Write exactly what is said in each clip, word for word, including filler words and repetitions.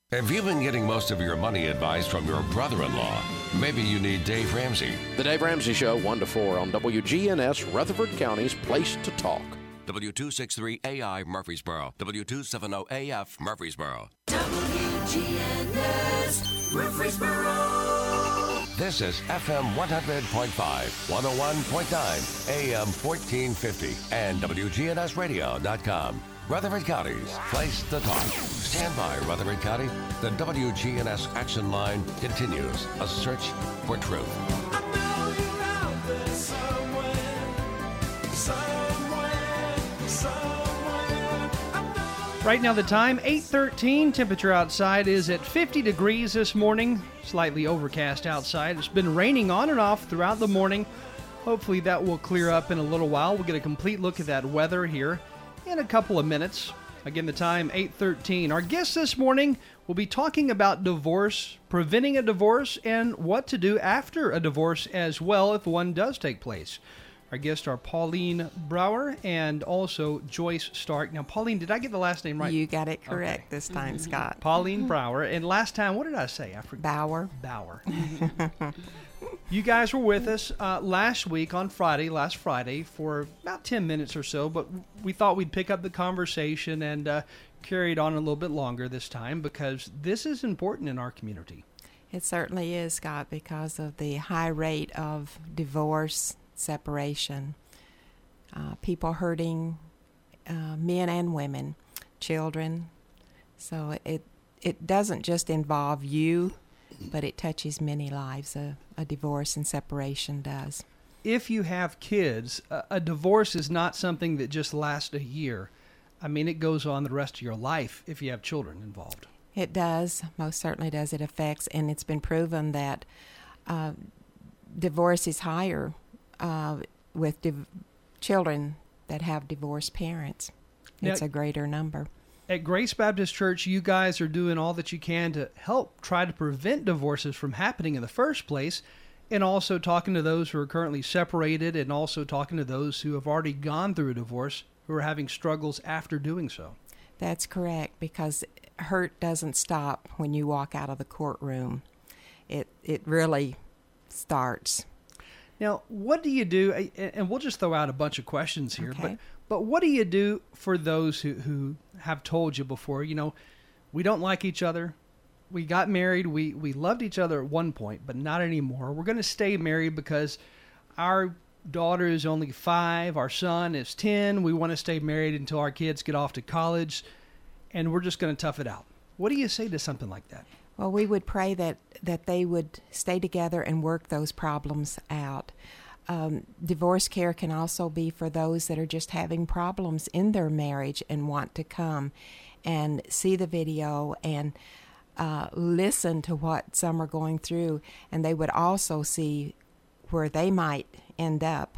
Have you been getting most of your money advice from your brother-in-law? Maybe you need Dave Ramsey. The Dave Ramsey Show, one to four on W G N S, Rutherford County's Place to Talk. W two sixty-three A I Murfreesboro. W two seventy A F Murfreesboro. W G N S Murfreesboro. This is F M one hundred point five, one oh one point nine, A M fourteen fifty, and W G N S radio dot com. Rutherford County's Place to Talk. Stand by, Rutherford County. The W G N S Action Line continues. A search for truth. I know you're out there somewhere, somewhere, somewhere. I know. Right now the time, eight thirteen. Temperature outside is at fifty degrees this morning. Slightly overcast outside. It's been raining on and off throughout the morning. Hopefully that will clear up in a little while. We'll get a complete look at that weather here in a couple of minutes. Again, the time, eight thirteen. Our guest this morning will be talking about divorce, preventing a divorce, and what to do after a divorce as well if one does take place. Our guests are Pauline Brower and also Joyce Stark. Now, Pauline, did I get the last name right? You got it correct Okay. this time, Scott. Pauline Brower. And last time, what did I say? I forgot. Bauer. Bauer. You guys were with us uh, last week on Friday, last Friday, for about ten minutes or so, but we thought we'd pick up the conversation and uh, carry it on a little bit longer this time because this is important in our community. It certainly is, Scott, because of the high rate of divorce, separation, uh, people hurting, uh, men and women, children. So it it doesn't just involve you, but it touches many lives. A, a divorce and separation does. If you have kids, a, a divorce is not something that just lasts a year. I mean, it goes on the rest of your life if you have children involved. It does, most certainly does. It affects, and it's been proven that uh, divorce is higher uh, with div- children that have divorced parents. It's Now, a greater number. At Grace Baptist Church, you guys are doing all that you can to help try to prevent divorces from happening in the first place, and also talking to those who are currently separated and also talking to those who have already gone through a divorce who are having struggles after doing so. That's correct, because hurt doesn't stop when you walk out of the courtroom. It it really starts. Now, what do you do, and we'll just throw out a bunch of questions here, Okay. but but what do you do for those who, who have told you before, you know, we don't like each other, we got married, we, we loved each other at one point, but not anymore. We're going to stay married because our daughter is only five, our son is ten, we want to stay married until our kids get off to college, and we're just going to tough it out. What do you say to something like that? Well, we would pray that, that they would stay together and work those problems out. Um, divorce care can also be for those that are just having problems in their marriage and want to come and see the video and uh, listen to what some are going through. And they would also see where they might end up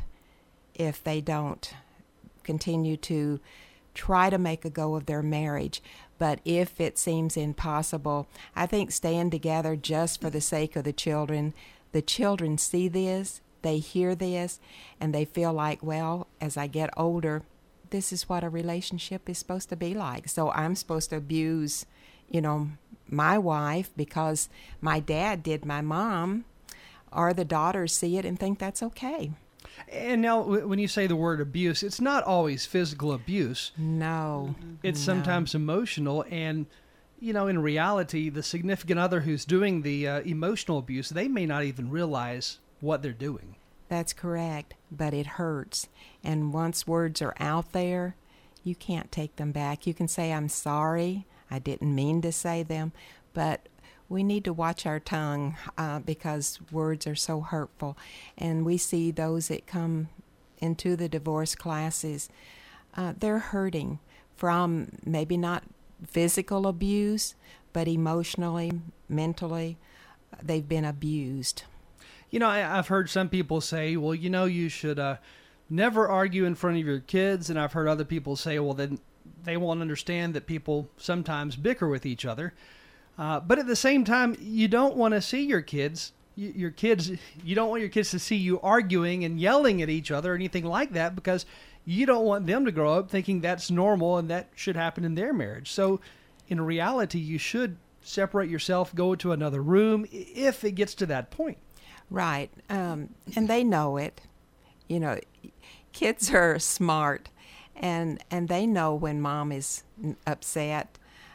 if they don't continue to try to make a go of their marriage. But if it seems impossible, I think staying together just for the sake of the children, the children see this, they hear this, and they feel like, well, as I get older, this is what a relationship is supposed to be like. So I'm supposed to abuse, you know, my wife because my dad did my mom, or the daughters see it and think that's okay. And now, when you say the word abuse, it's not always physical abuse. No. It's no. sometimes emotional. And, you know, in reality, the significant other who's doing the uh, emotional abuse, they may not even realize what they're doing. That's correct, but it hurts. And once words are out there, you can't take them back. You can say, I'm sorry, I didn't mean to say them, but we need to watch our tongue uh, because words are so hurtful. And we see those that come into the divorce classes, uh, they're hurting from maybe not physical abuse, but emotionally, mentally, they've been abused. You know, I, I've heard some people say, well, you know, you should uh, never argue in front of your kids. And I've heard other people say, well, then they won't understand that people sometimes bicker with each other. Uh, but at the same time, you don't want to see your kids, y- your kids, you don't want your kids to see you arguing and yelling at each other or anything like that, because you don't want them to grow up thinking that's normal and that should happen in their marriage. So in reality, you should separate yourself, go to another room, if it gets to that point. Right. Um, and they know it. You know, kids are smart, and and they know when mom is upset.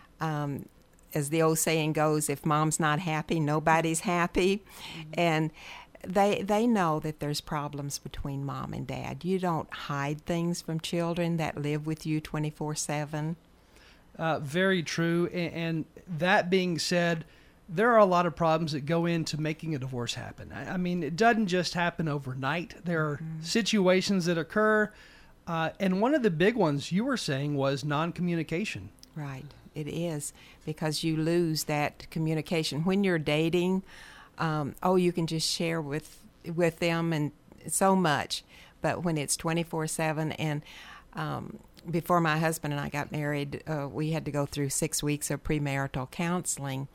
Um, as the old saying goes, if mom's not happy, nobody's happy. Mm-hmm. And they they know that there's problems between mom and dad. You don't hide things from children that live with you twenty-four seven. Uh, very true. And, and that being said, there are a lot of problems that go into making a divorce happen. I, I mean, it doesn't just happen overnight. There are mm-hmm. situations that occur. Uh, and one of the big ones you were saying was non-communication. Right. It is, because you lose that communication. When you're dating, um, oh, you can just share with with them and so much. But when it's twenty-four seven, and um, before my husband and I got married, uh, we had to go through six weeks of premarital counseling.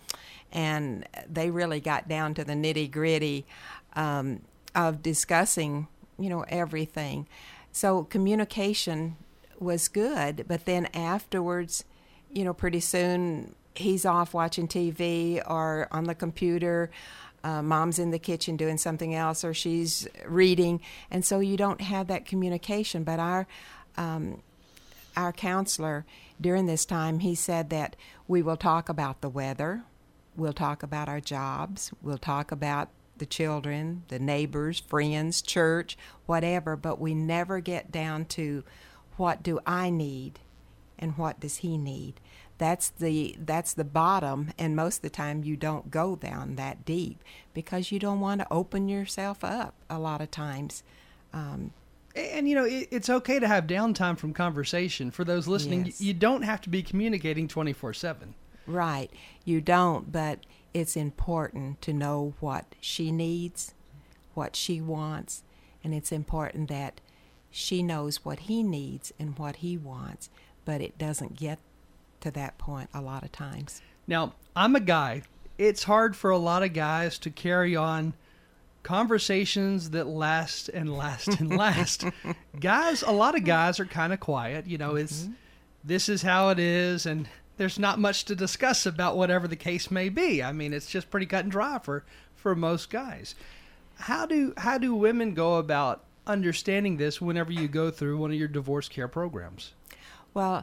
And they really got down to the nitty-gritty um, of discussing, you know, everything. So communication was good, but then afterwards, you know, pretty soon he's off watching T V or on the computer. Uh, mom's in the kitchen doing something else, or she's reading, and so you don't have that communication. But our um, our counselor during this time, he said that we will talk about the weather. We'll talk about our jobs. We'll talk about the children, the neighbors, friends, church, whatever, but we never get down to what do I need and what does he need. That's the that's the bottom, and most of the time you don't go down that deep because you don't want to open yourself up a lot of times. Um, and, you know, it, it's okay to have downtime from conversation. For those listening, yes. you don't have to be communicating twenty-four seven. Right. You don't, but it's important to know what she needs, what she wants, and it's important that she knows what he needs and what he wants, but it doesn't get to that point a lot of times. Now, I'm a guy. It's hard for a lot of guys to carry on conversations that last and last and last. Guys, a lot of guys are kind of quiet. You know, it's mm-hmm. this is how it is, and there's not much to discuss about whatever the case may be. I mean, it's just pretty cut and dry for, for most guys. How do how do women go about understanding this whenever you go through one of your divorce care programs? Well,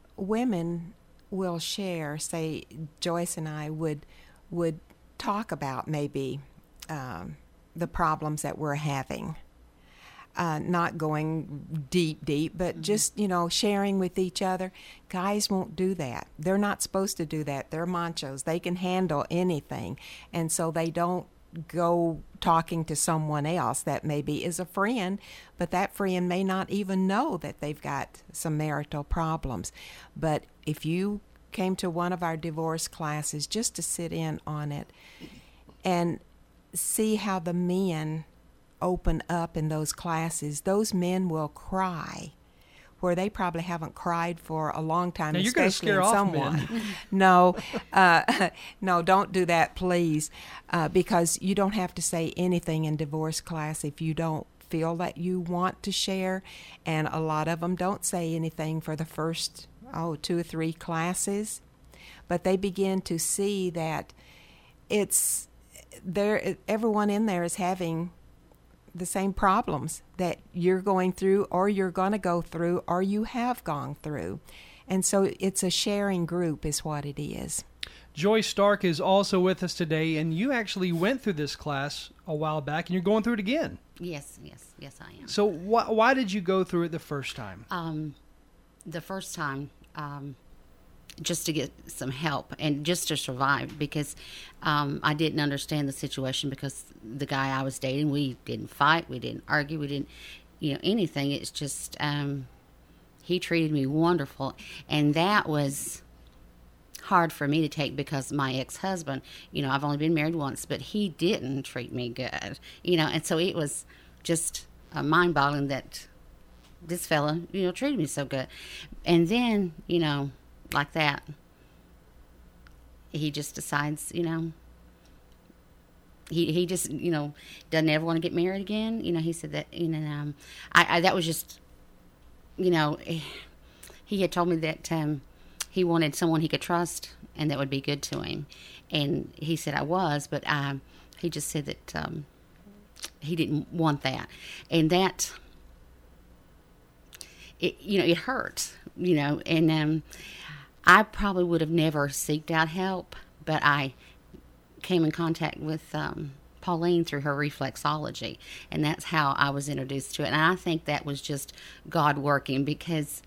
women will share, say Joyce and I would would talk about maybe um, the problems that we're having. Uh, not going deep, deep, but mm-hmm. just, you know, sharing with each other. Guys won't do that. They're not supposed to do that. They're machos. They can handle anything. And so they don't go talking to someone else that maybe is a friend, but that friend may not even know that they've got some marital problems. But if you came to one of our divorce classes just to sit in on it and see how the men open up in those classes, those men will cry where they probably haven't cried for a long time, now, especially you're in scare someone. Off men. no, uh, no, don't do that, please, uh, because you don't have to say anything in divorce class if you don't feel that you want to share, and a lot of them don't say anything for the first oh two or three classes, but they begin to see that it's there. Everyone in there is having the same problems that you're going through, or you're going to go through, or you have gone through. And so it's a sharing group is what it is. Joyce Stark is also with us today, and you actually went through this class a while back, and you're going through it again. Yes, yes, yes, I am. So wh- why did you go through it the first time? Um, the first time, um, just to get some help and just to survive, because um, I didn't understand the situation, because the guy I was dating, we didn't fight, we didn't argue, we didn't, you know, anything. It's just um, he treated me wonderful, and that was hard for me to take, because my ex-husband, you know, I've only been married once, but he didn't treat me good, you know, and so it was just uh, mind-boggling that this fella, you know, treated me so good. And then, you know, like that, he just decides, you know, he he just, you know, doesn't ever want to get married again. You know, he said that, you know, um, I, I that was just, you know, he had told me that um, he wanted someone he could trust and that would be good to him. And he said I was, but um, he just said that um, he didn't want that. And that, it, you know, it hurts, you know. And um, I probably would have never seeked out help, but I came in contact with um, Pauline through her reflexology, and that's how I was introduced to it. And I think that was just God working, because,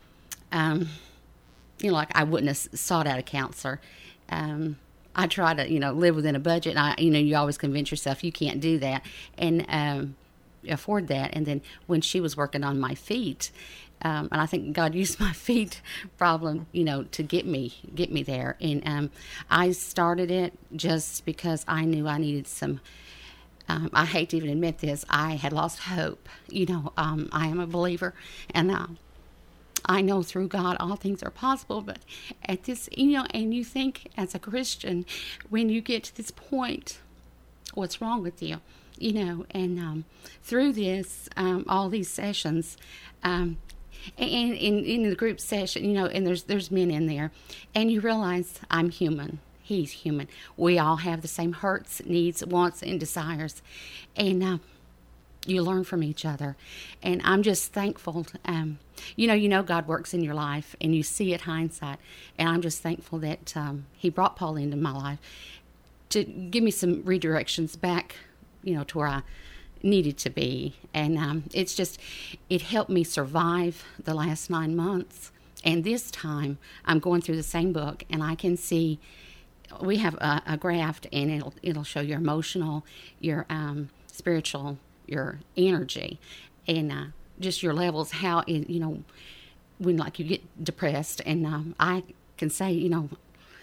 um, you know, like I wouldn't have sought out a counselor. Um, I try to, you know, live within a budget. And I, you know, you always convince yourself you can't do that and um, afford that. And then when she was working on my feet, Um, and I think God used my feet problem, you know, to get me, get me there. And um, I started it just because I knew I needed some, um, I hate to even admit this, I had lost hope. You know, um, I am a believer, and uh, I know through God all things are possible. But at this, you know, and you think as a Christian, when you get to this point, what's wrong with you? You know, and um, through this, um, all these sessions, um, And in, in the group session, you know, and there's there's men in there, and you realize I'm human. He's human. We all have the same hurts, needs, wants, and desires, and uh, you learn from each other. And I'm just thankful. Um, you know, you know God works in your life, and you see it hindsight. And I'm just thankful that um, He brought Paul into my life to give me some redirections back, you know, to where I needed to be. And um, it's just, it helped me survive the last nine months. And this time I'm going through the same book, and I can see, we have a, a graph, and it'll it'll show your emotional, your um, spiritual, your energy, and uh, just your levels, how it, you know, when like you get depressed. And um, I can say, you know,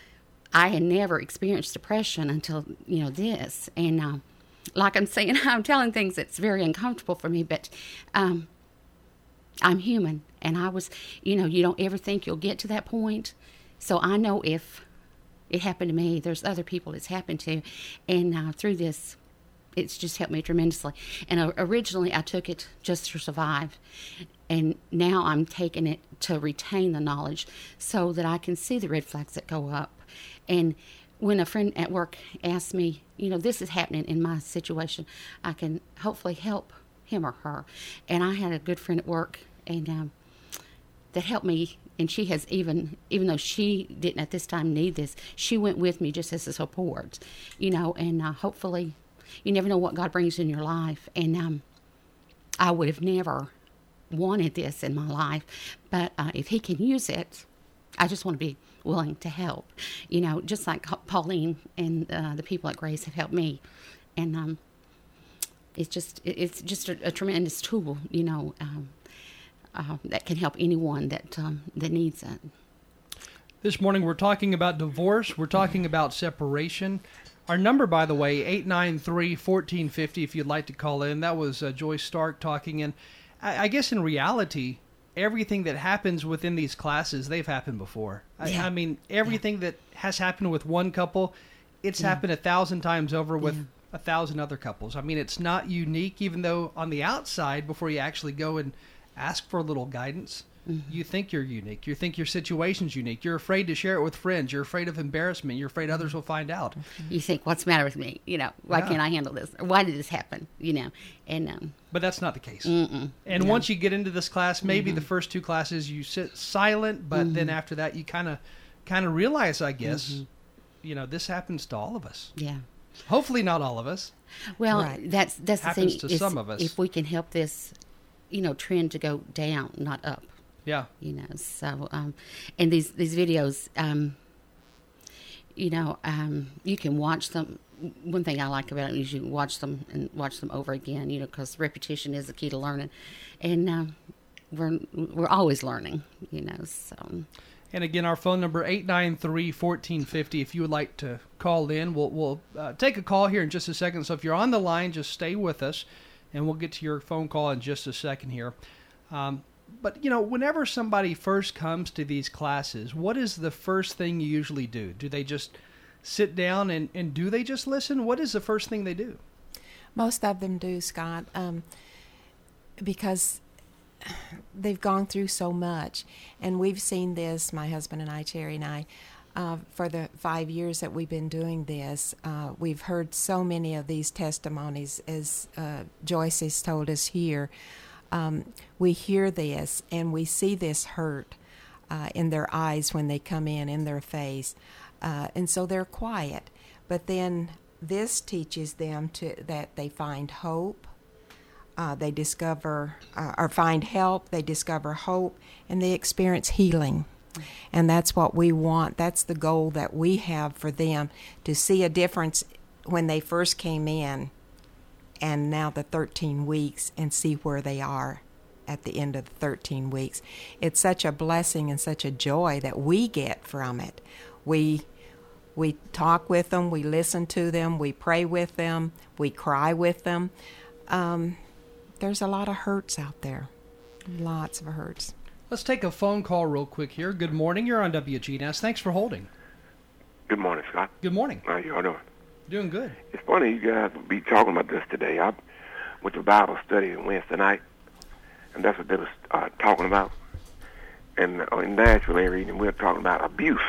I had never experienced depression until, you know, this. And um, like I'm saying, I'm telling things that's very uncomfortable for me, but um, I'm human. And I was, you know, you don't ever think you'll get to that point. So I know if it happened to me, there's other people it's happened to. And uh, through this, it's just helped me tremendously. And uh, originally I took it just to survive. And now I'm taking it to retain the knowledge so that I can see the red flags that go up. And when a friend at work asks me, you know, this is happening in my situation, I can hopefully help him or her. And I had a good friend at work, and um, that helped me. And she has even, even though she didn't at this time need this, she went with me just as a support, you know. And uh, hopefully, you never know what God brings in your life. And um, I would have never wanted this in my life, but uh, if He can use it, I just want to be willing to help, you know, just like Pauline and uh, the people at Grace have helped me. And um, it's just it's just a, a tremendous tool, you know, um, uh, that can help anyone that um, that needs it. This morning we're talking about divorce. We're talking about separation. Our number, by the way, eight nine three, one four five zero, if you'd like to call in. That was uh, Joyce Stark talking. And I, I guess in reality, everything that happens within these classes, they've happened before. Yeah. I, I mean, everything yeah. that has happened with one couple, it's yeah. happened a thousand times over with yeah. a thousand other couples. I mean, it's not unique, even though on the outside, before you actually go and ask for a little guidance, mm-hmm. you think you're unique. You think your situation's unique. You're afraid to share it with friends. You're afraid of embarrassment. You're afraid others will find out. You think, what's the matter with me? You know, why yeah. can't I handle this? Or why did this happen? You know, and um, but that's not the case. Mm-mm, and no. once you get into this class, maybe mm-hmm. the first two classes you sit silent, but mm-hmm. then after that you kind of kind of realize, I guess, mm-hmm. you know, this happens to all of us. Yeah. Hopefully not all of us. Well, right. that's that's happens the thing. to is some of us. If we can help this, you know, trend to go down, not up. Yeah. You know, so um, and these these videos, um, you know, um, you can watch them. One thing I like about it is you can watch them and watch them over again. You know, because repetition is the key to learning, and uh, we're we're always learning. You know, so. And again, our phone number, eight nine three, one four five zero. If you would like to call in, we'll, we'll uh, take a call here in just a second. So if you're on the line, just stay with us, and we'll get to your phone call in just a second here. Um, but, you know, whenever somebody first comes to these classes, what is the first thing you usually do? Do they just sit down and, and do they just listen? What is the first thing they do? Most of them do, Scott, um, because they've gone through so much, and we've seen this, my husband and I, Terry and I, uh, for the five years that we've been doing this. Uh, we've heard so many of these testimonies, as uh, Joyce has told us here. Um, we hear this, and we see this hurt uh, in their eyes when they come in, in their face, uh, and so they're quiet. But then this teaches them to that they find hope. Uh, they discover uh, or find help, they discover hope, and they experience healing. And that's what we want. That's the goal that we have for them, to see a difference when they first came in and now the thirteen weeks, and see where they are at the end of the thirteen weeks. It's such a blessing and such a joy that we get from it. We we talk with them, we listen to them, we pray with them, we cry with them. Um, There's a lot of hurts out there. Lots of hurts. Let's take a phone call real quick here. Good morning. You're on W G N S. Thanks for holding. Good morning, Scott. Good morning. How y'all doing? Doing good. It's funny you guys be talking about this today. I went to Bible study on Wednesday night, and that's what they was uh, talking about. And uh, in Nashville area, we were talking about abuse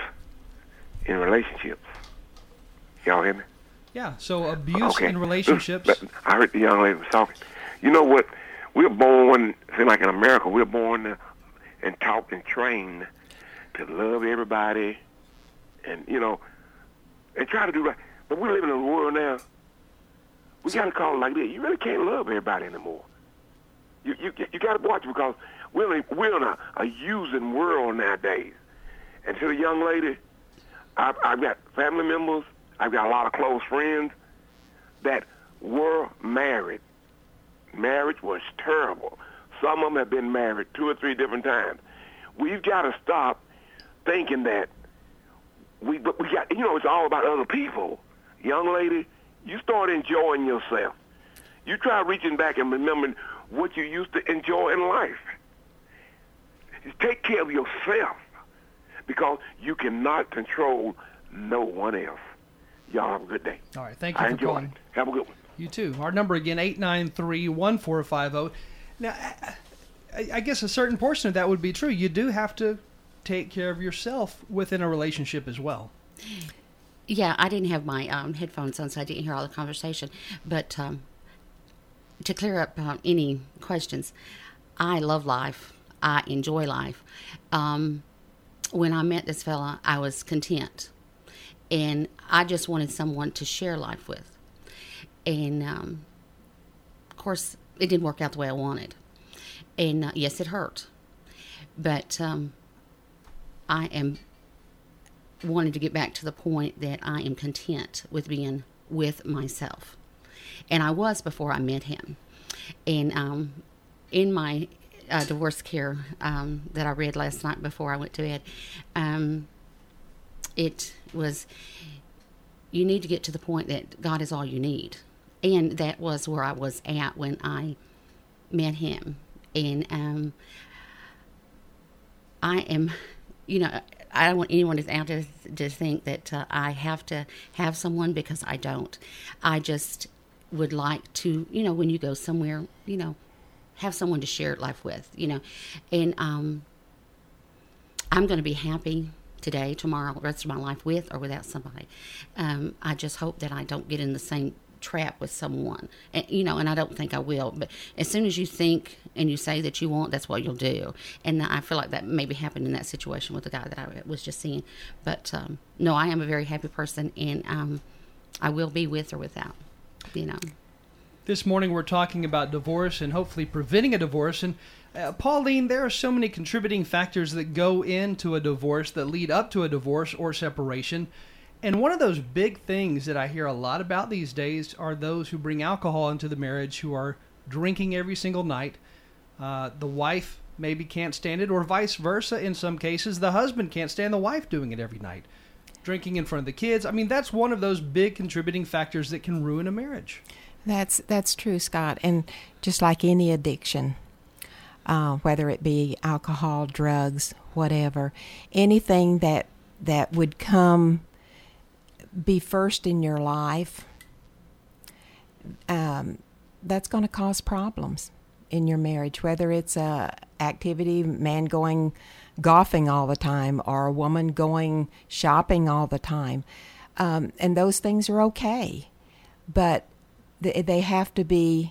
in relationships. Y'all hear me? Yeah, so abuse Okay. in relationships. I heard the young lady was talking. You know what? We're born, seem like in America, we're born to, and taught and trained to love everybody and, you know, and try to do right. But we're living in a world now, we got to call it like this. You really can't love everybody anymore. You you you got to watch it, because we're in, we're in a, a using world nowadays. And to the young lady, I've, I've got family members, I've got a lot of close friends that were married. Marriage was terrible. Some of them have been married two or three different times. We've got to stop thinking that we, but we got, you know, it's all about other people. Young lady, you start enjoying yourself. You try reaching back and remembering what you used to enjoy in life. Take care of yourself, because you cannot control no one else. Y'all have a good day. All right, thank you I for enjoy calling. it. Have a good one. You too. Our number again, eight nine three, one four five zero. Now, I, I guess a certain portion of that would be true. You do have to take care of yourself within a relationship as well. Yeah, I didn't have my um, headphones on, so I didn't hear all the conversation. But um, to clear up uh, any questions, I love life. I enjoy life. Um, when I met this fella, I was content. And I just wanted someone to share life with. And, um, of course, it didn't work out the way I wanted. And, uh, yes, it hurt. But um, I am wanting to get back to the point that I am content with being with myself. And I was before I met him. And um, in my uh, divorce care um, that I read last night before I went to bed, um, it was, you need to get to the point that God is all you need. And that was where I was at when I met him. And um, I am, you know, I don't want anyone out there to think that uh, I have to have someone, because I don't. I just would like to, you know, when you go somewhere, you know, have someone to share life with, you know. And um, I'm going to be happy today, tomorrow, the rest of my life, with or without somebody. Um, I just hope that I don't get in the same trap with someone, and, you know, and I don't think I will. But as soon as you think and you say that you want, that's what you'll do. And I feel like that maybe happened in that situation with the guy that I was just seeing. But um, no, I am a very happy person, and um, I will be with or without, you know. This morning we're talking about divorce and hopefully preventing a divorce. And uh, Pauline, there are so many contributing factors that go into a divorce, that lead up to a divorce or separation. And one of those big things that I hear a lot about these days are those who bring alcohol into the marriage, who are drinking every single night. Uh, the wife maybe can't stand it, or vice versa. In some cases, the husband can't stand the wife doing it every night, drinking in front of the kids. I mean, that's one of those big contributing factors that can ruin a marriage. That's that's true, Scott. And just like any addiction, uh, whether it be alcohol, drugs, whatever, anything that that would come be first in your life, um, that's going to cause problems. in your marriage, whether it's a activity, man going golfing all the time or a woman going shopping all the time. Um, and those things are okay, but th- they have to be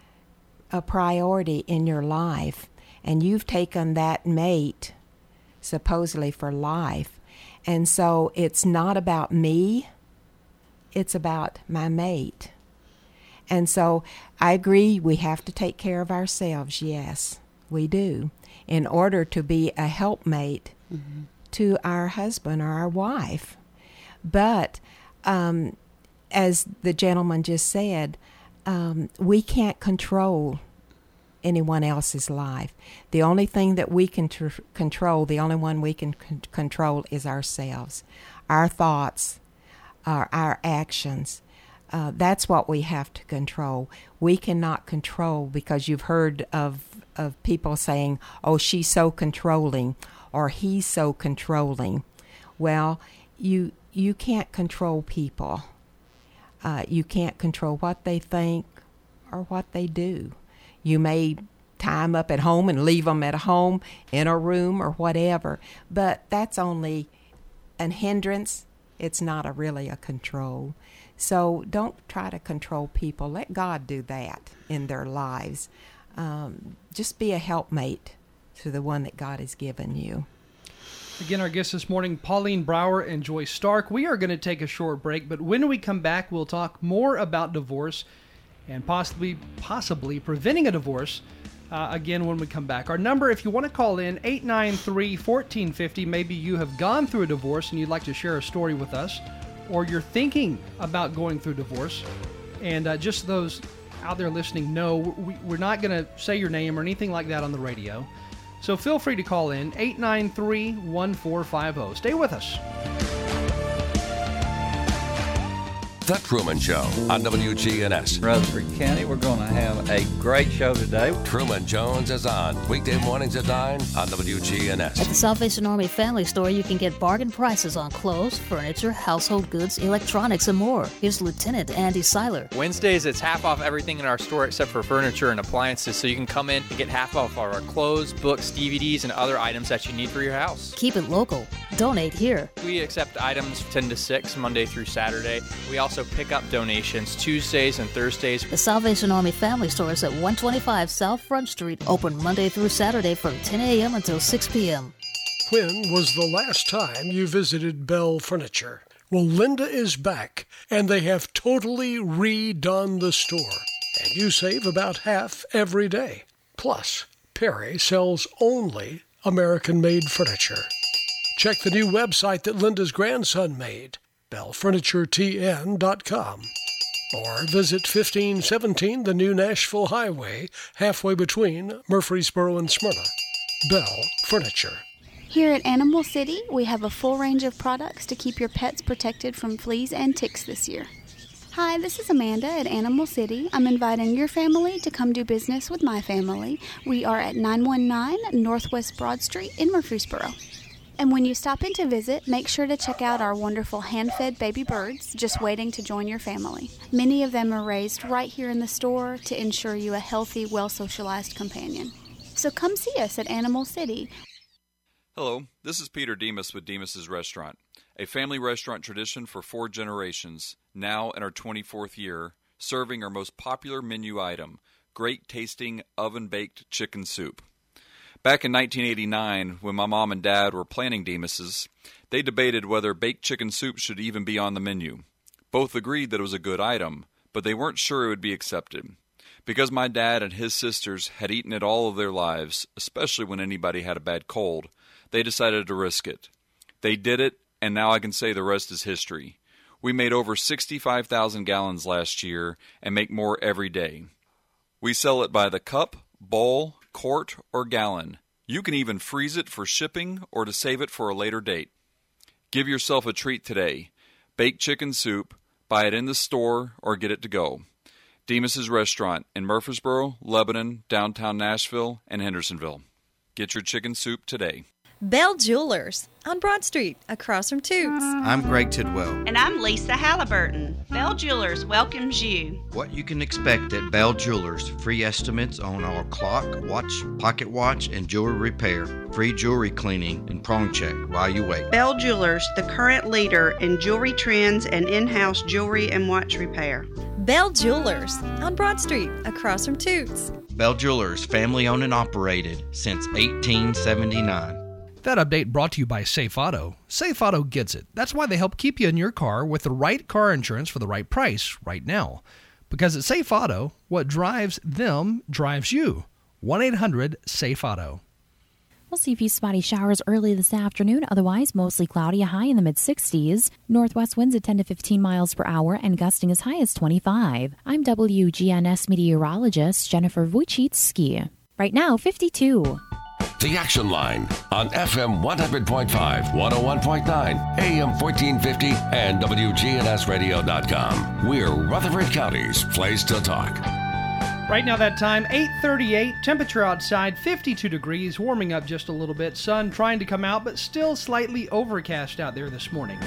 a priority in your life. And you've taken that mate supposedly for life. And so it's not about me, it's about my mate. And so I agree, we have to take care of ourselves, yes, we do, in order to be a helpmate mm-hmm. to our husband or our wife. But um, as the gentleman just said, um, we can't control anyone else's life. The only thing that we can tr- control, the only one we can c- control is ourselves, our thoughts, our, our actions. Uh, that's what we have to control. We cannot control, because you've heard of, of people saying, oh, she's so controlling, or he's so controlling. Well, you you can't control people. Uh, you can't control what they think or what they do. You may tie them up at home and leave them at home in a room or whatever, but that's only an hindrance. It's not a really a control. So don't try to control people. Let God do that in their lives. Um, just be a helpmate to the one that God has given you. Again, our guests this morning, Pauline Brower and Joyce Stark. We are going to take a short break, but when we come back, we'll talk more about divorce and possibly possibly preventing a divorce. Uh, again, when we come back. Our number, if you want to call in, eight nine three, one four five zero. Maybe you have gone through a divorce and you'd like to share a story with us, or you're thinking about going through divorce. And uh, just those out there listening know we, we're not going to say your name or anything like that on the radio. So feel free to call in, eight nine three, one four five zero. Stay with us. The Truman Show on W G N S. Rutherford County, we're going to have a great show today. Truman Jones is on weekday mornings at nine on W G N S. At the Salvation Army Family Store, you can get bargain prices on clothes, furniture, household goods, electronics, and more. Here's Lieutenant Andy Seiler. Wednesdays, it's half off everything in our store except for furniture and appliances, so you can come in and get half off our clothes, books, D V Ds, and other items that you need for your house. Keep it local. Donate here. We accept items ten to six, Monday through Saturday. We also pick up donations Tuesdays and Thursdays. The Salvation Army Family Store is at one twenty-five South Front Street, open Monday through Saturday from ten a.m. until six p.m. When was the last time you visited Bell Furniture? Well, Linda is back, and they have totally redone the store. And you save about half every day. Plus, Perry sells only American-made furniture. Check the new website that Linda's grandson made, bell furniture t n dot com. Or visit fifteen seventeen the new Nashville Highway, halfway between Murfreesboro and Smyrna. Bell Furniture. Here at Animal City, we have a full range of products to keep your pets protected from fleas and ticks this year. Hi, this is Amanda at Animal City. I'm inviting your family to come do business with my family. We are at nine one nine Northwest Broad Street in Murfreesboro. And when you stop in to visit, make sure to check out our wonderful hand-fed baby birds just waiting to join your family. Many of them are raised right here in the store to ensure you a healthy, well-socialized companion. So come see us at Animal City. Hello, this is Peter Demas with Demas's Restaurant, a family restaurant tradition for four generations, now in our twenty-fourth year, serving our most popular menu item, great-tasting oven-baked chicken soup. Back in nineteen eighty-nine, when my mom and dad were planning Demas's, they debated whether baked chicken soup should even be on the menu. Both agreed that it was a good item, but they weren't sure it would be accepted. Because my dad and his sisters had eaten it all of their lives, especially when anybody had a bad cold, they decided to risk it. They did it, and now I can say the rest is history. We made over sixty-five thousand gallons last year and make more every day. We sell it by the cup, bowl, quart, or gallon. You can even freeze it for shipping or to save it for a later date. Give yourself a treat today. Bake chicken soup, buy it in the store, or get it to go. Demas's Restaurant in Murfreesboro, Lebanon, downtown Nashville, and Hendersonville. Get your chicken soup today. Bell Jewelers on Broad Street, across from Toots. I'm Greg Tidwell. And I'm Lisa Halliburton. Bell Jewelers welcomes you. What you can expect at Bell Jewelers: free estimates on our clock, watch, pocket watch, and jewelry repair. Free jewelry cleaning and prong check while you wait. Bell Jewelers, the current leader in jewelry trends and in-house jewelry and watch repair. Bell Jewelers on Broad Street, across from Toots. Bell Jewelers, family owned and operated since eighteen seventy-nine. That update brought to you by Safe Auto. Safe Auto gets it. That's why they help keep you in your car with the right car insurance for the right price right now. Because at Safe Auto, what drives them drives you. one eight hundred SAFE AUTO. We'll see a few spotty showers early this afternoon. Otherwise, mostly cloudy, a high in the mid-sixties. Northwest winds at ten to fifteen miles per hour and gusting as high as twenty-five. I'm W G N S meteorologist Jennifer Wojcicki. Right now, fifty-two. The Action Line on F M one hundred point five, one oh one point nine, A M fourteen fifty, and W G N S radio dot com. We're Rutherford County's place to talk. Right now that time, eight thirty-eight, temperature outside fifty-two degrees, warming up just a little bit, sun trying to come out, but still slightly overcast out there this morning.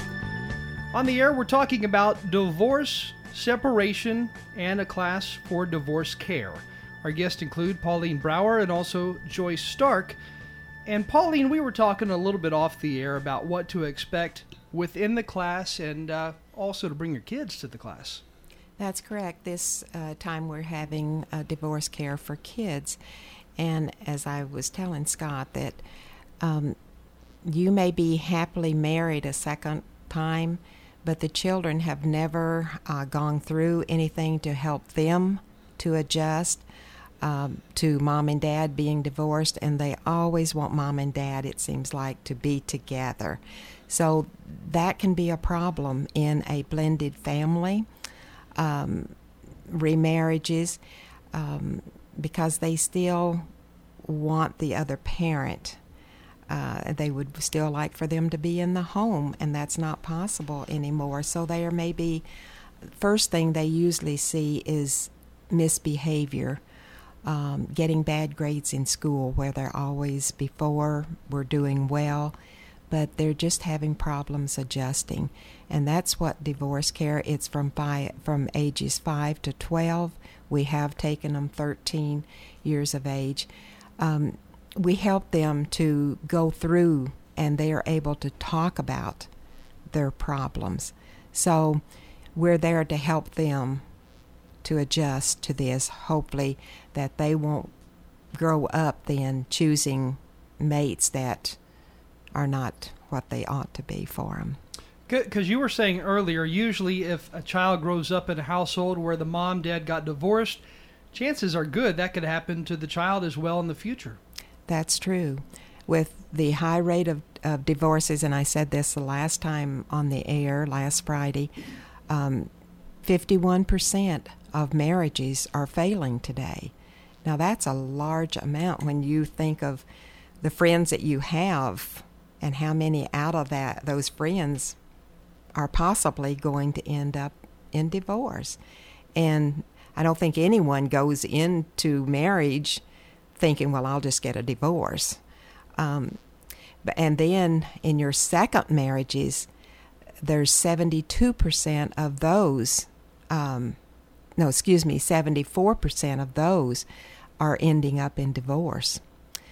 On the air, we're talking about divorce, separation, and a class for divorce care. Our guests include Pauline Brower and also Joyce Stark. And Pauline, we were talking a little bit off the air about what to expect within the class and uh, also to bring your kids to the class. That's correct. This uh, time we're having uh, divorce care for kids. And as I was telling Scott, that um, you may be happily married a second time, but the children have never uh, gone through anything to help them to adjust um, to mom and dad being divorced, and they always want mom and dad, it seems like, to be together. So that can be a problem in a blended family. Um, remarriages, um, because they still want the other parent. Uh, they would still like for them to be in the home, and that's not possible anymore. So there may be, first thing they usually see is misbehavior, um, getting bad grades in school where they're always before were doing well, but they're just having problems adjusting. And that's what divorce care, it's from five, from ages five to twelve. We have taken them thirteen years of age. Um, we help them to go through, and they are able to talk about their problems. So we're there to help them to adjust to this, hopefully that they won't grow up then choosing mates that are not what they ought to be for them. Because you were saying earlier, usually if a child grows up in a household where the mom, dad got divorced, chances are good that could happen to the child as well in the future. That's true. With the high rate of, of divorces, and I said this the last time on the air, last Friday, um, fifty-one percent of marriages are failing today. Now that's a large amount when you think of the friends that you have and how many out of that those friends are possibly going to end up in divorce. And I don't think anyone goes into marriage thinking, well, I'll just get a divorce. Um, and then in your second marriages, there's seventy-two percent of those, um, no, excuse me, seventy-four percent of those are ending up in divorce.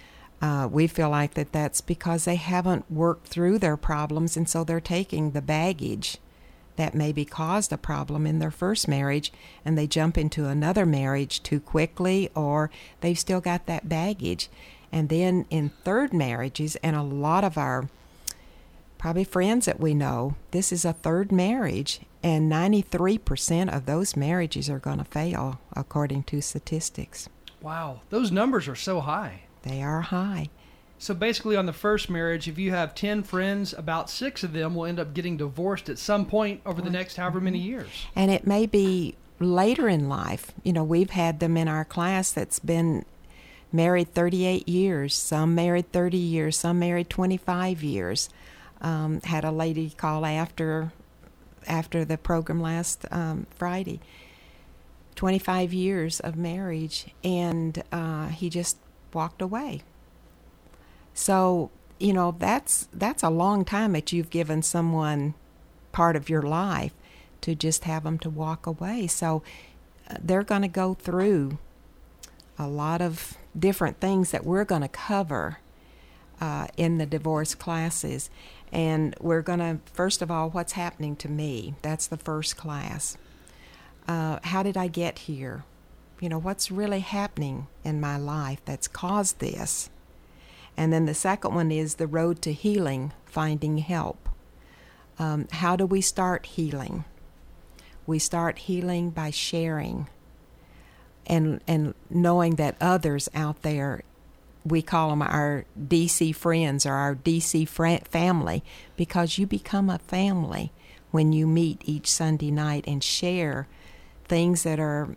Uh, we feel like that that's because they haven't worked through their problems, and so they're taking the baggage that maybe caused a problem in their first marriage, and they jump into another marriage too quickly, or they've still got that baggage. And then in third marriages, and a lot of our probably friends that we know, this is a third marriage, and ninety-three percent of those marriages are going to fail, according to statistics. Wow, those numbers are so high. They are high. So basically on the first marriage, if you have ten friends, about six of them will end up getting divorced at some point over the next however many years. And it may be later in life. You know, we've had them in our class that's been married thirty-eight years, some married thirty years, some married twenty-five years. Um, had a lady call after after the program last um, Friday. twenty-five years of marriage, and uh, he just walked away. So you know, that's that's a long time that you've given someone part of your life to just have them to walk away. So uh, they're going to go through a lot of different things that we're going to cover uh, in the divorce classes. And we're going to, first of all, what's happening to me? That's the first class. Uh, how did I get here? You know, what's really happening in my life that's caused this? And then the second one is the road to healing, finding help. Um, how do we start healing? We start healing by sharing and and knowing that others out there, we call them our D C friends or our D C fr- family, because you become a family when you meet each Sunday night and share things that are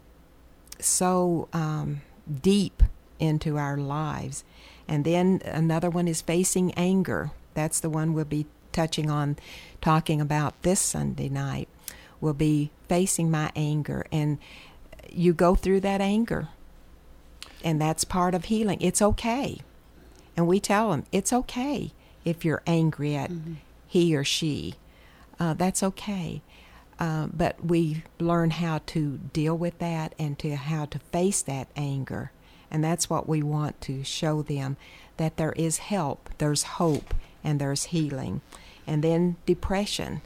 so um, deep into our lives. And then another one is facing anger. That's the one we'll be touching on, talking about this Sunday night. We'll be facing my anger, and you go through that anger, and that's part of healing. It's okay. And we tell them, it's okay if you're angry at mm-hmm. he or she. Uh, that's okay. Uh, but we learn how to deal with that and to how to face that anger. And that's what we want to show them, that there is help, there's hope, and there's healing. And then depression.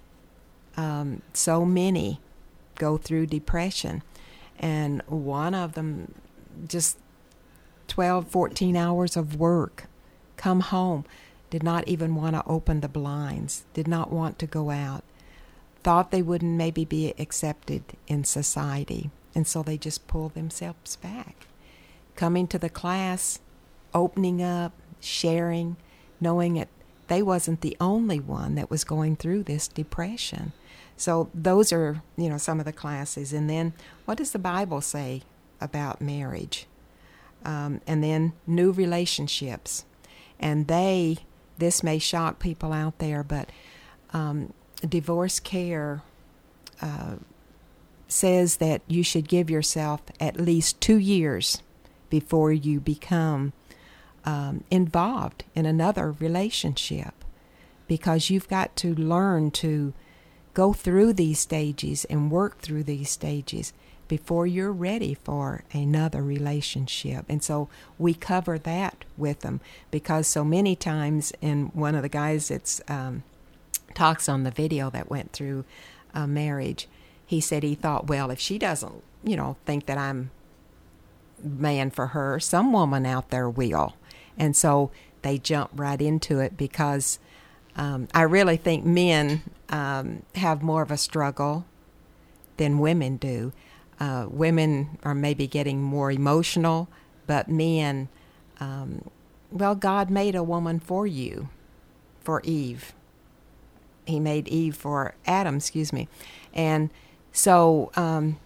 Um, so many go through depression. And one of them, just twelve, fourteen hours of work, come home, did not even want to open the blinds, did not want to go out, thought they wouldn't maybe be accepted in society. And so they just pulled themselves back. Coming to the class, opening up, sharing, knowing it, they wasn't the only one that was going through this depression. So those are, you know, some of the classes. And then what does the Bible say about marriage? Um, and then new relationships. And they, this may shock people out there, but um, divorce care uh, says that you should give yourself at least two years before you become um, involved in another relationship, because you've got to learn to go through these stages and work through these stages before you're ready for another relationship. And so we cover that with them, because so many times, and one of the guys that's um, talks on the video that went through a marriage, he said he thought, well, if she doesn't, you know, think that I'm man for her, some woman out there will. And so they jump right into it, because um, I really think men um, have more of a struggle than women do. Uh, women are maybe getting more emotional, but men, um, well, God made a woman for you, for Eve. He made Eve for Adam, excuse me. And so um,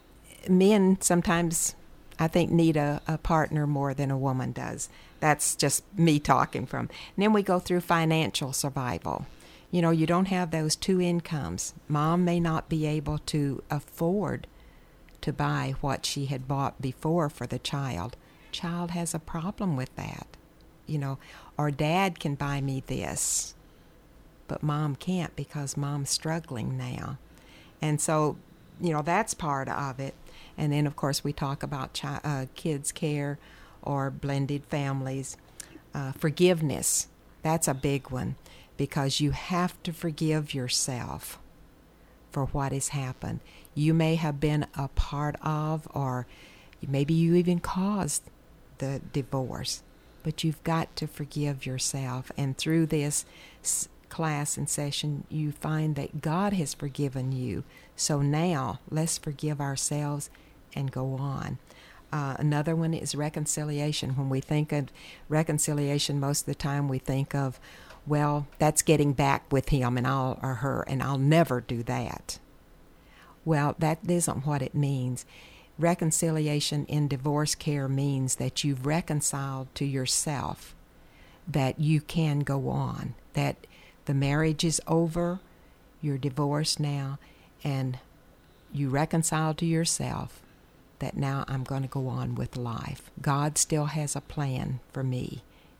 men sometimes, I think, need a, a partner more than a woman does. That's just me talking from. And then we go through financial survival. You know, you don't have those two incomes. Mom may not be able to afford to buy what she had bought before for the child. Child has a problem with that. You know, or dad can buy me this, but mom can't because mom's struggling now. And so, you know, that's part of it. And then, of course, we talk about chi- uh, kids' care or blended families. Uh, forgiveness, that's a big one, because you have to forgive yourself for what has happened. You may have been a part of, or maybe you even caused the divorce, but you've got to forgive yourself. And through this s- class and session, you find that God has forgiven you. So now let's forgive ourselves and go on. Uh, another one is reconciliation. When we think of reconciliation, most of the time we think of, well, that's getting back with him and I'll or her, and I'll never do that. Well, that isn't what it means. Reconciliation in divorce care means that you've reconciled to yourself, that you can go on, that the marriage is over, you're divorced now, and you reconcile to yourself that now I'm going to go on with life. God still has a plan for me,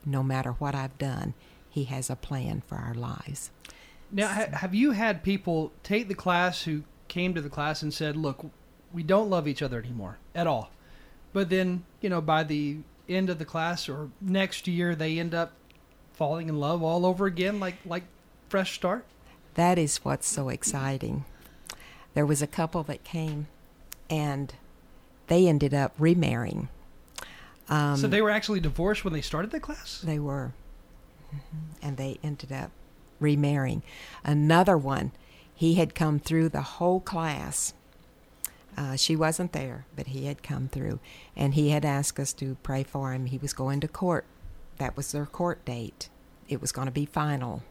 no matter what I've done, He has a plan for our lives. Now, ha- have you had people take the class who came to the class and said, look, we don't love each other anymore at all. But then, you know, by the end of the class or next year, they end up falling in love all over again, like like fresh start? That is what's so exciting. There was a couple that came, and they ended up remarrying. Um, so they were actually divorced when they started the class? They were. Mm-hmm. And they ended up remarrying. Another one, he had come through the whole class. Uh, she wasn't there, but he had come through. And he had asked us to pray for him. He was going to court. That was their court date. It was going to be final.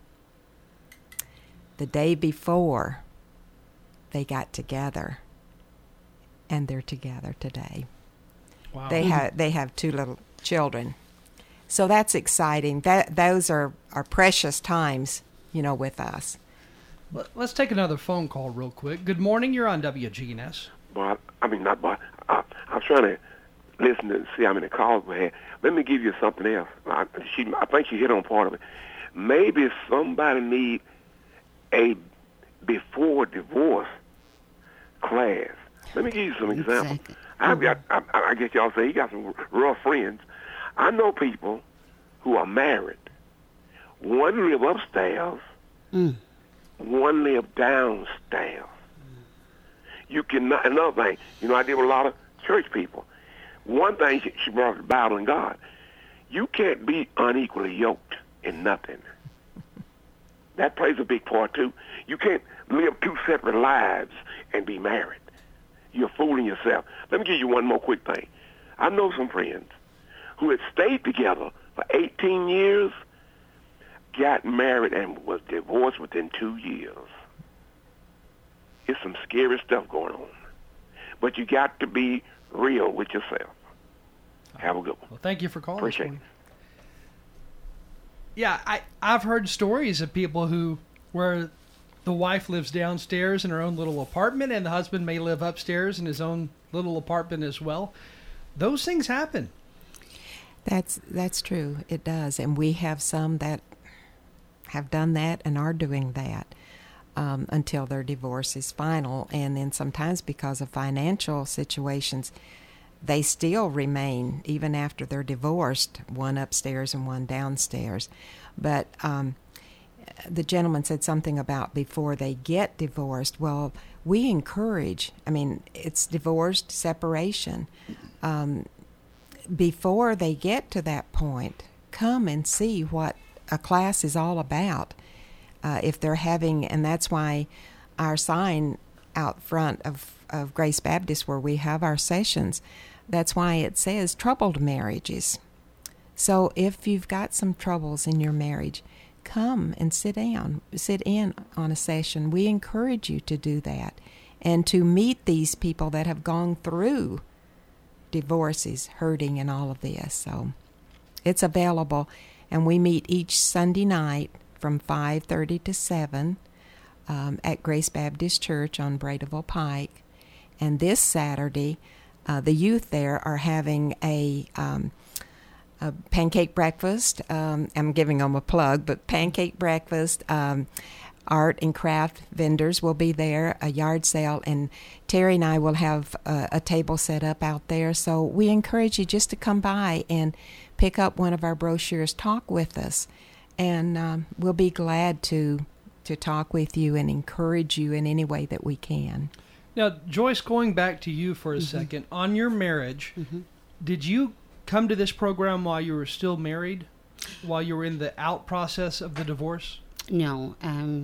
The day before, they got together, and they're together today. Wow. They have they have two little children, so that's exciting. That those are, are precious times, you know, with us. Let's take another phone call real quick. Good morning. You're on W G N S. Boy, I mean not boy. I, I was trying to listen to see how many calls we had. Let me give you something else. I, she, I think she hit on part of it. Maybe somebody need a before divorce class. Let me give you some examples. Exactly. I've got, I, I guess y'all say you got some rough friends. I know people who are married. One live upstairs, Mm. one live downstairs. You cannot, another thing, you know, I deal with a lot of church people. One thing she, she brought up the Bible and God. You can't be unequally yoked in nothing. That plays a big part, too. You can't live two separate lives and be married. You're fooling yourself. Let me give you one more quick thing. I know some friends who had stayed together for eighteen years, got married, and was divorced within two years. It's some scary stuff going on. But you got to be real with yourself. Have a good one. Well, thank you for calling. Appreciate it. Yeah, I, I've heard stories of people who, where the wife lives downstairs in her own little apartment and the husband may live upstairs in his own little apartment as well. Those things happen. That's that's true. It does. And we have some that have done that and are doing that um, until their divorce is final. And then sometimes because of financial situations, they still remain, even after they're divorced, one upstairs and one downstairs. But um, the gentleman said something about before they get divorced. Well, we encourage, I mean, it's divorced separation. Um, before they get to that point, come and see what a class is all about. Uh, if they're having, and that's why our sign out front of, of Grace Baptist where we have our sessions, that's why it says troubled marriages. So if you've got some troubles in your marriage, come and sit down, sit in on a session. We encourage you to do that and to meet these people that have gone through divorces, hurting, and all of this. So it's available, and we meet each Sunday night from five thirty to seven um, at Grace Baptist Church on Bradeville Pike. And this Saturday, uh, the youth there are having a, um, a pancake breakfast. Um, I'm giving them a plug, but pancake breakfast. Um, art and craft vendors will be there, a yard sale, and Terry and I will have a, a table set up out there. So we encourage you just to come by and pick up one of our brochures, talk with us, and um, we'll be glad to to talk with you and encourage you in any way that we can. Now, Joyce, going back to you for a Mm-hmm. second, on your marriage, Mm-hmm. did you come to this program while you were still married, while you were in the out process of the divorce? No, um,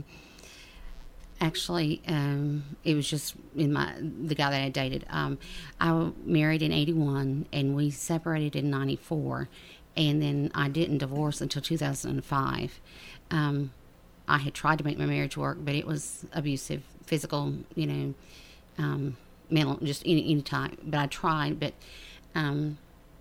actually, um, it was just in my the guy that I dated. Um, I was married in eighty-one, and we separated in ninety-four, and then I didn't divorce until two thousand five. Um, I had tried to make my marriage work, but it was abusive, physical, you know, um, mental, just any, any type. But I tried, but um,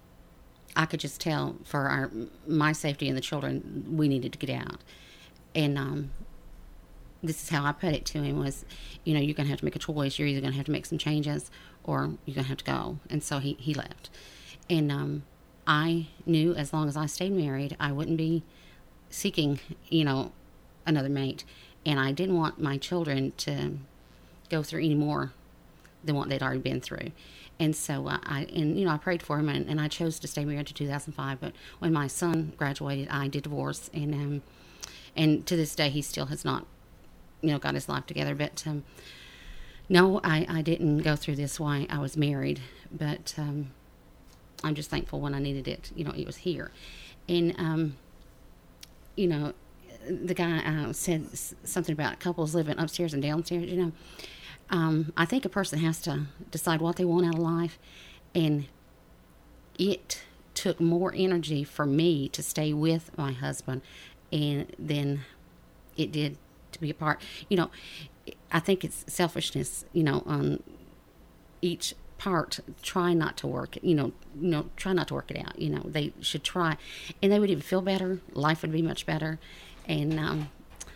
I could just tell for our my safety and the children, we needed to get out. And um, this is how I put it to him was, you know, you're going to have to make a choice. You're either going to have to make some changes or you're going to have to go. And so he, he left. And um, I knew as long as I stayed married, I wouldn't be seeking, you know, another mate. And I didn't want my children to go through any more than what they'd already been through. And so uh, I, and you know, I prayed for him, and, and I chose to stay married to two thousand five. But when my son graduated, I did divorce, and um, and to this day, he still has not, you know, got his life together. But um, no, I, I didn't go through this while I was married. But um, I'm just thankful when I needed it, you know, it was here. And um, you know, the guy uh, said something about couples living upstairs and downstairs. You know. Um, I think a person has to decide what they want out of life, and it took more energy for me to stay with my husband and than it did to be apart. You know, I think it's selfishness, you know, on each part. Try not to work, you know, you know, try not to work it out. You know, they should try, and they would even feel better. Life would be much better, and um,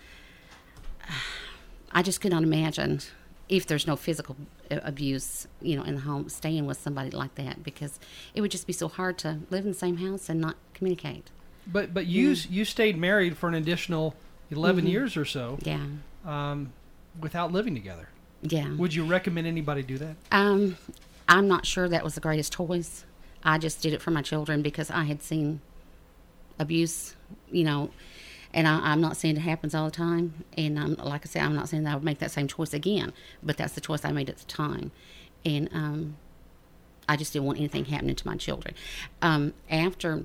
I just could not imagine if there's no physical abuse, you know, in the home, staying with somebody like that, because it would just be so hard to live in the same house and not communicate. But but you Mm. you stayed married for an additional eleven Mhm. years or so. Yeah. Um, without living together. Yeah. Would you recommend anybody do that? Um, I'm not sure that was the greatest choice. I just did it for my children because I had seen abuse, you know, and I, I'm not saying it happens all the time. And I'm, like I said, I'm not saying that I would make that same choice again, but that's the choice I made at the time. And um, I just didn't want anything happening to my children. Um, after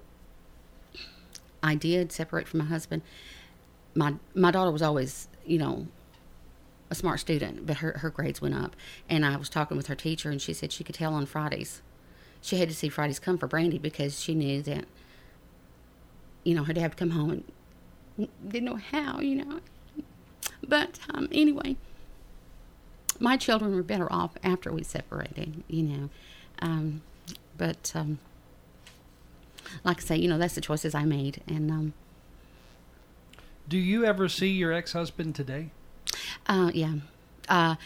I did separate from my husband, my my daughter was always, you know, a smart student, but her, her grades went up. And I was talking with her teacher, and she said she could tell on Fridays. She had to see Fridays come for Brandy because she knew that, you know, her dad would come home and didn't know how, you know. But um, anyway, my children were better off after we separated, you know. Um, but um, like I say, you know, that's the choices I made. And um, do you ever see your ex-husband today? Uh, yeah. Uh,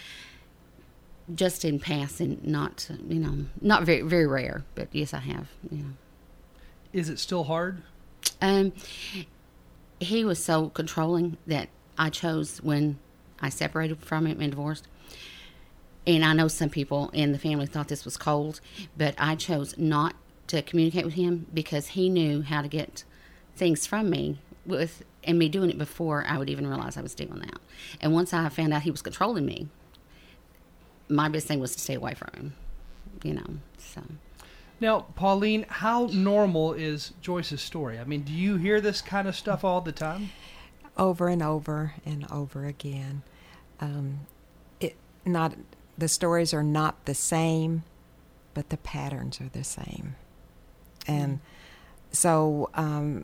just in passing, not, you know, not very, very rare, but yes, I have, you know. Is it still hard? Um, he was so controlling that I chose when I separated from him and divorced. And I know some people in the family thought this was cold, but I chose not to communicate with him because he knew how to get things from me with, and me doing it before I would even realize I was doing that. And once I found out he was controlling me, my best thing was to stay away from him, you know, so. Now, Pauline, how normal is Joyce's story? I mean, do you hear this kind of stuff all the time? Over and over and over again. Um, it not the stories are not the same, but the patterns are the same. And so, um,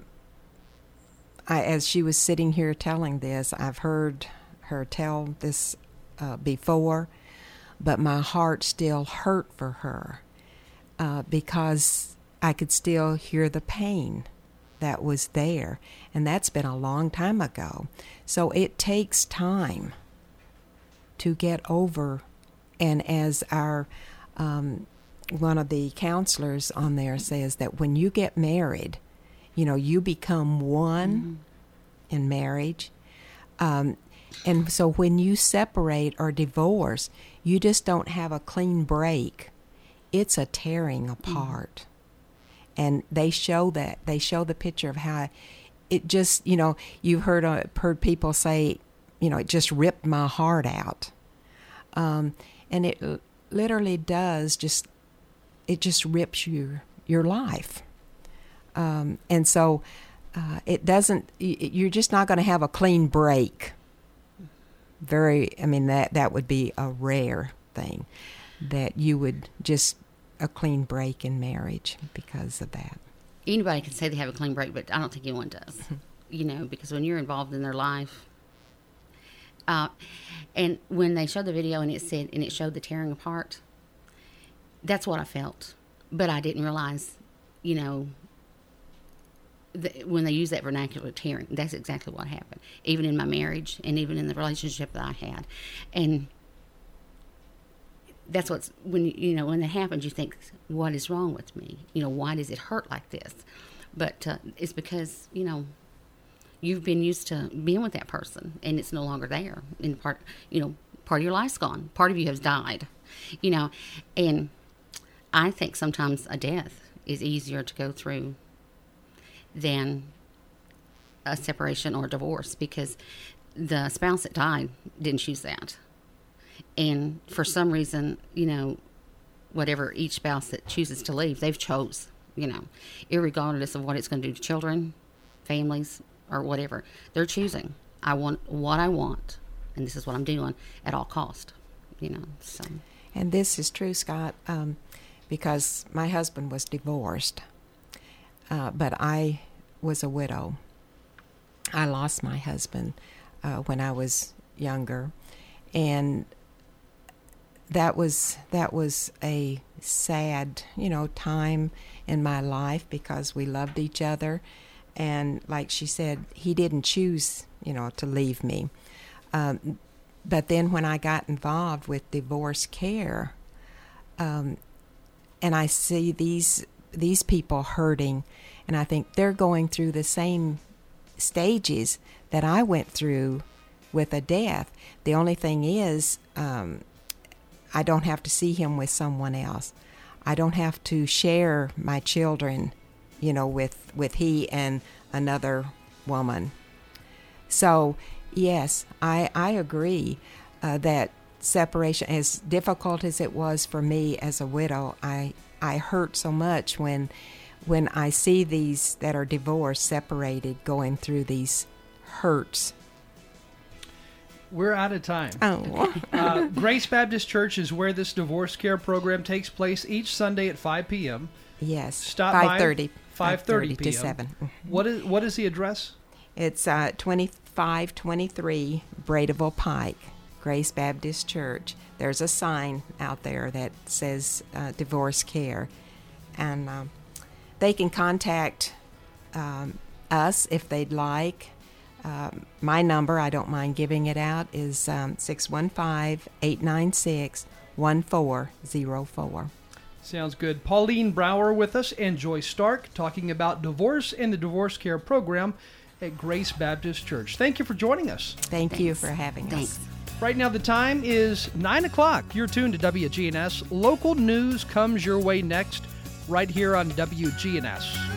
I, as she was sitting here telling this, I've heard her tell this uh, before, but my heart still hurt for her. Uh, because I could still hear the pain that was there. And that's been a long time ago. So it takes time to get over. And as our um, one of the counselors on there says, that when you get married, you know, you become one mm-hmm. in marriage. Um, and so when you separate or divorce, you just don't have a clean break. It's a tearing apart. Mm. And they show that. They show the picture of how it just, you know, you've heard, uh, heard people say, you know, it just ripped my heart out. Um, and it l- literally does just, it just rips your, your life. Um, and so uh, it doesn't, you're just not going to have a clean break. Very, I mean, that, that would be a rare thing, that you would just a clean break in marriage because of that. Anybody can say they have a clean break, but I don't think anyone does. You know, because when you're involved in their life, uh, and when they showed the video and it said, and it showed the tearing apart, that's what I felt. But I didn't realize, you know, the, when they use that vernacular, tearing, that's exactly what happened. Even in my marriage and even in the relationship that I had. And that's what's, when, you know, when it happens, you think, what is wrong with me? You know, why does it hurt like this? But uh, it's because, you know, you've been used to being with that person, and it's no longer there. And part, you know, part of your life's gone. Part of you has died, you know. And I think sometimes a death is easier to go through than a separation or divorce, because the spouse that died didn't choose that. And for some reason, you know, whatever each spouse that chooses to leave, they've chose, you know, irregardless of what it's going to do to children, families, or whatever. They're choosing. I want what I want, and this is what I'm doing at all cost, you know. So. And this is true, Scott, um, because my husband was divorced, uh, but I was a widow. I lost my husband uh, when I was younger, and that was that was a sad, you know, time in my life, because we loved each other. And like she said, he didn't choose, you know, to leave me. Um, but then when I got involved with divorce care, um, and I see these these people hurting, and I think they're going through the same stages that I went through with a death. The only thing is, um, I don't have to see him with someone else. I don't have to share my children, you know, with, with he and another woman. So, yes, I, I agree uh, that separation, as difficult as it was for me as a widow, I, I hurt so much when when I see these that are divorced, separated, going through these hurts. We're out of time. Oh. uh, Grace Baptist Church is where this divorce care program takes place each Sunday at five p.m. Yes. Stop five thirty. by five thirty to seven. What is what is the address? It's uh, twenty-five twenty-three Bradeville Pike, Grace Baptist Church. There's a sign out there that says uh, divorce care. And um, they can contact um, us if they'd like. Um, my number, I don't mind giving it out, is um, six one five, eight nine six, one four zero four. Sounds good. Pauline Brower with us, and Joyce Stark talking about divorce and the divorce care program at Grace Baptist Church. Thank you for joining us. Thank Thanks. you for having Thanks. us. Right now the time is nine o'clock. You're tuned to W G N S. Local news comes your way next, right here on W G N S.